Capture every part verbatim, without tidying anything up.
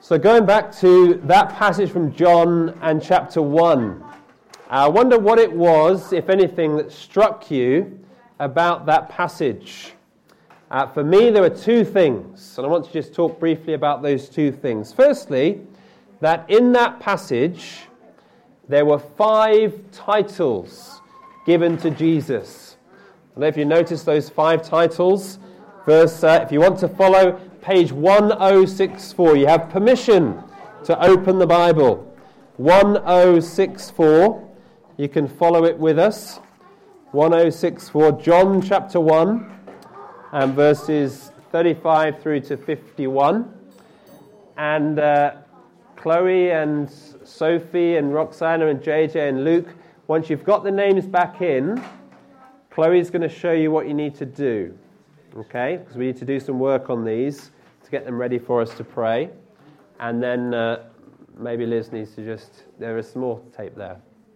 So going back to that passage from John and chapter one, I wonder what it was, if anything, that struck you about that passage. Uh, for me, there were two things, and I want to just talk briefly about those two things. Firstly, that in that passage, there were five titles given to Jesus. I don't know if you noticed those five titles. Verse, uh, if you want to follow, page one oh six four. You have permission to open the Bible. one oh six four. You can follow it with us. one oh six four, John chapter one, and verses thirty-five through to fifty-one. And uh, Chloe and Sophie and Roxana and J J and Luke, once you've got the names back in, Chloe's going to show you what you need to do. Okay, because we need to do some work on these to get them ready for us to pray. And then uh, maybe Liz needs to just, there is some more tape there.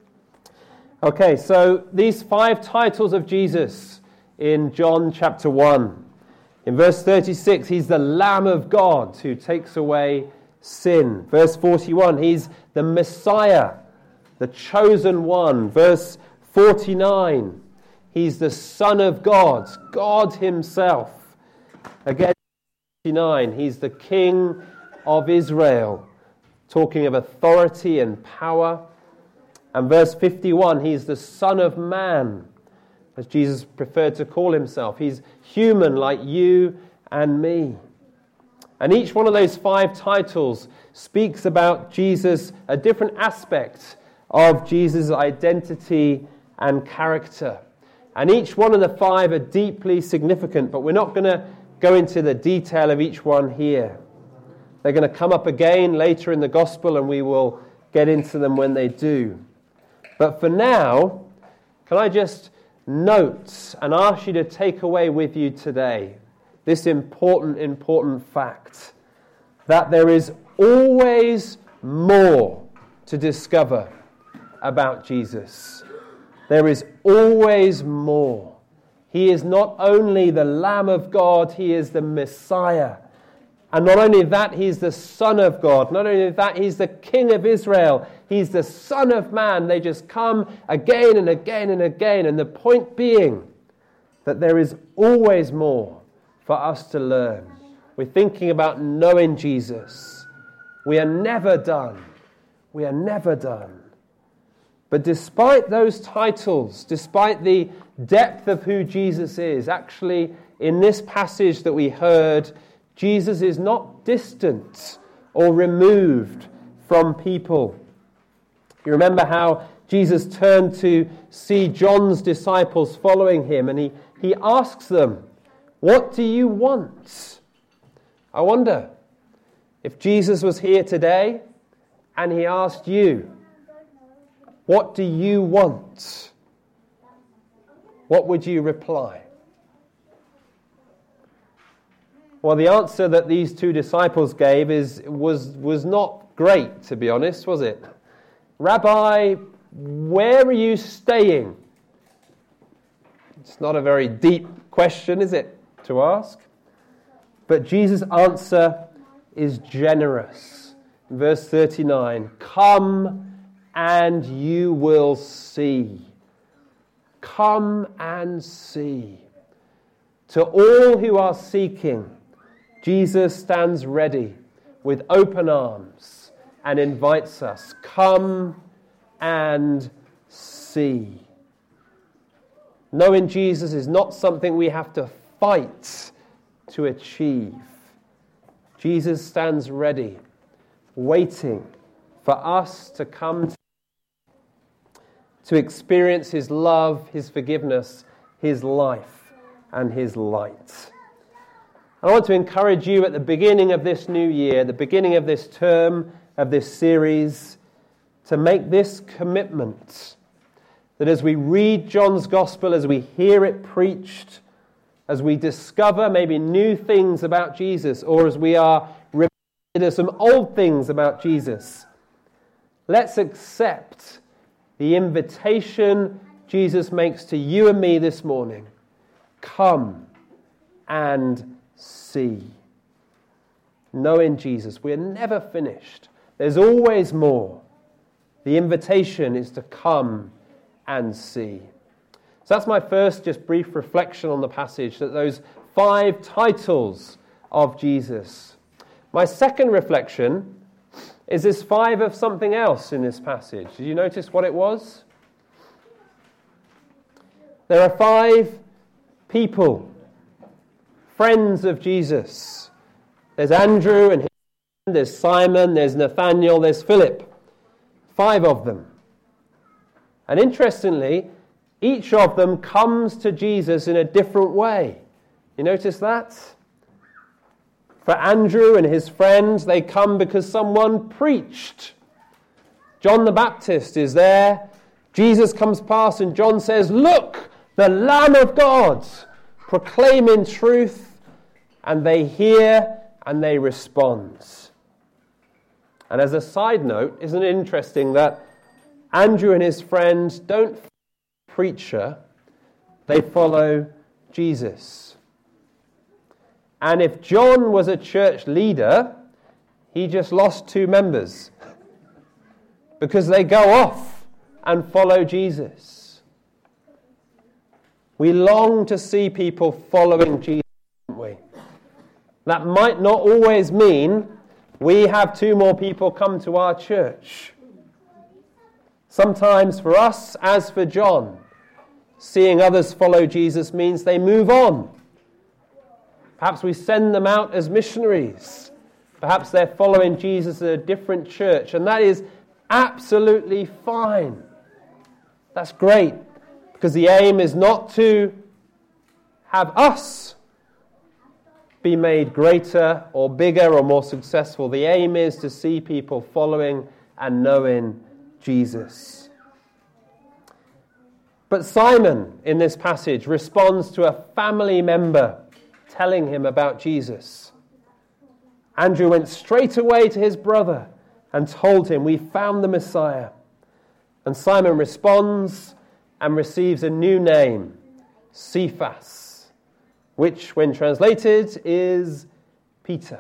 Okay, so these five titles of Jesus in John chapter one. In verse thirty-six, he's the Lamb of God who takes away sin. Verse forty-one, he's the Messiah, the chosen one. Verse forty-nine, he's the Son of God, God himself. Again, forty-nine, he's the King of Israel, talking of authority and power. And verse fifty-one, he's the Son of Man, as Jesus preferred to call himself. He's human like you and me. And each one of those five titles speaks about Jesus, a different aspect of Jesus' identity and character. And each one of the five are deeply significant, but we're not going to go into the detail of each one here. They're going to come up again later in the gospel, and we will get into them when they do. But for now, can I just note and ask you to take away with you today this important, important fact, that there is always more to discover about Jesus. There is always more. He is not only the Lamb of God, he is the Messiah. And not only that, he's the Son of God. Not only that, he's the King of Israel. He's the Son of Man. They just come again and again and again. And the point being that there is always more for us to learn. We're thinking about knowing Jesus. We are never done. We are never done. But despite those titles, despite the depth of who Jesus is, actually in this passage that we heard, Jesus is not distant or removed from people. You remember how Jesus turned to see John's disciples following him, and he, he asks them, "What do you want?" I wonder if Jesus was here today and he asked you, "What do you want?" What would you reply? Well, the answer that these two disciples gave is was was not great, to be honest, was it? "Rabbi, where are you staying?" It's not a very deep question, is it, to ask? But Jesus' answer is generous. Verse thirty-nine, "Come and you will see." Come and see. To all who are seeking, Jesus stands ready with open arms and invites us, come and see. Knowing Jesus is not something we have to fight to achieve. Jesus stands ready, waiting for us to come to, to experience his love, his forgiveness, his life, and his light. I want to encourage you at the beginning of this new year, the beginning of this term, of this series, to make this commitment that as we read John's Gospel, as we hear it preached, as we discover maybe new things about Jesus, or as we are reminded of some old things about Jesus, let's accept the invitation Jesus makes to you and me this morning. Come and see. knowing Jesus. We're never finished. There's always more. The invitation is to come and see. So that's my first just brief reflection on the passage, that those five titles of Jesus. My second reflection is this five of something else in this passage. Did you notice what it was? There are five people, friends of Jesus. There's Andrew and his friend, there's Simon, there's Nathaniel, there's Philip. Five of them. And interestingly, each of them comes to Jesus in a different way. You notice that? For Andrew and his friends, they come because someone preached. John the Baptist is there. Jesus comes past and John says, "Look, the Lamb of God, proclaiming truth." And they hear and they respond. And as a side note, isn't it interesting that Andrew and his friends don't follow a preacher, they follow Jesus. And if John was a church leader, he just lost two members because they go off and follow Jesus. We long to see people following Jesus, don't we? That might not always mean we have two more people come to our church. Sometimes for us, as for John, seeing others follow Jesus means they move on. Perhaps we send them out as missionaries. Perhaps they're following Jesus at a different church, and that is absolutely fine. That's great, because the aim is not to have us be made greater or bigger or more successful. The aim is to see people following and knowing Jesus. But Simon, in this passage, responds to a family member telling him about Jesus. Andrew went straight away to his brother and told him, "We found the Messiah." And Simon responds and receives a new name, Cephas, which, when translated, is Peter.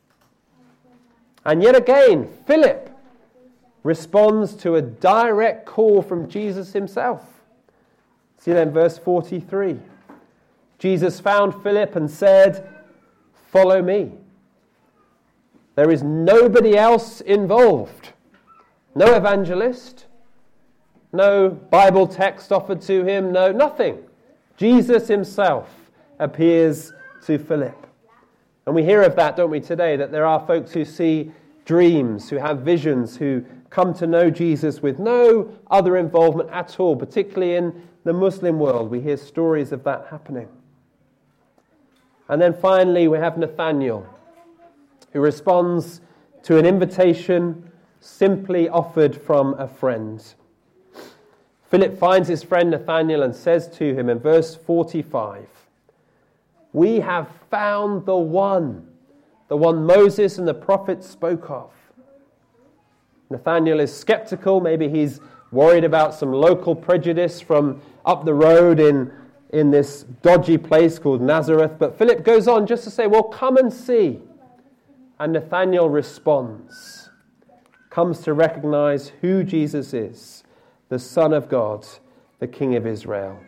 And yet again, Philip responds to a direct call from Jesus himself. See then verse forty-three. Jesus found Philip and said, "Follow me." There is nobody else involved. No evangelist. No Bible text offered to him. No, nothing. Jesus himself appears to Philip. And we hear of that, don't we, today, that there are folks who see dreams, who have visions, who come to know Jesus with no other involvement at all, particularly in the Muslim world. We hear stories of that happening. And then finally, we have Nathaniel, who responds to an invitation simply offered from a friend. Philip finds his friend Nathaniel and says to him in verse forty-five, "We have found the one, the one Moses and the prophets spoke of." Nathaniel is skeptical. Maybe he's worried about some local prejudice from up the road in, in this dodgy place called Nazareth. But Philip goes on just to say, "Well, come and see." And Nathaniel responds, comes to recognize who Jesus is, the Son of God, the King of Israel.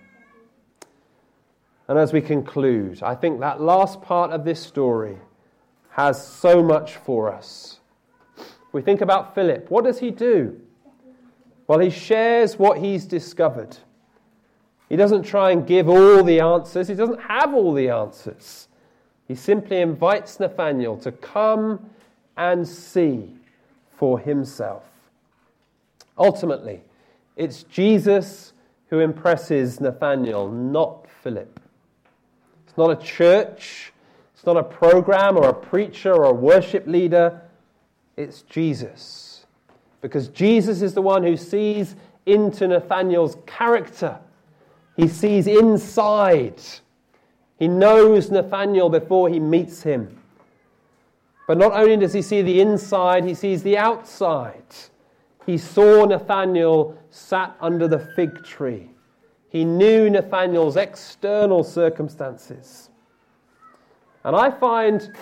And as we conclude, I think that last part of this story has so much for us. We think about Philip. What does he do? Well, he shares what he's discovered. He doesn't try and give all the answers. He doesn't have all the answers. He simply invites Nathanael to come and see for himself. Ultimately, it's Jesus who impresses Nathanael, not Philip. It's not a church. It's not a program or a preacher or a worship leader. It's Jesus. Because Jesus is the one who sees into Nathanael's character. He sees inside. He knows Nathanael before he meets him. But not only does he see the inside, he sees the outside. He saw Nathanael sat under the fig tree. He knew Nathanael's external circumstances. And I find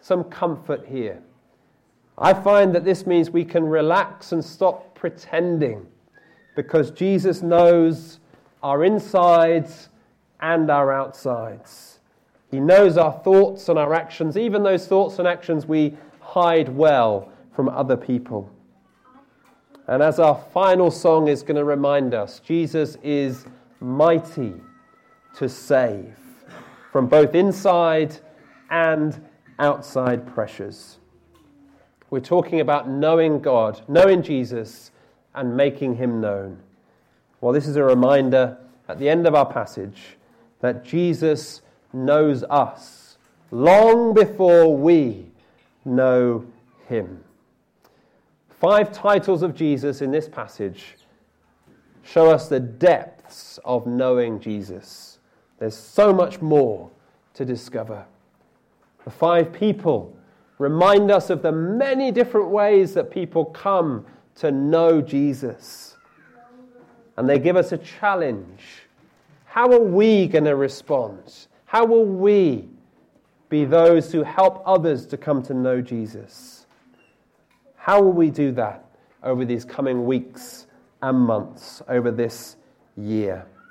some comfort here. I find that this means we can relax and stop pretending, because Jesus knows our insides and our outsides. He knows our thoughts and our actions, even those thoughts and actions we hide well from other people. And as our final song is going to remind us, Jesus is mighty to save from both inside and outside pressures. We're talking about knowing God, knowing Jesus, and making him known. Well, this is a reminder at the end of our passage that Jesus knows us long before we know him. Five titles of Jesus in this passage show us the depths of knowing Jesus. There's so much more to discover. The five people remind us of the many different ways that people come to know Jesus. And they give us a challenge. How are we going to respond? How will we be those who help others to come to know Jesus? How will we do that over these coming weeks and months, over this year?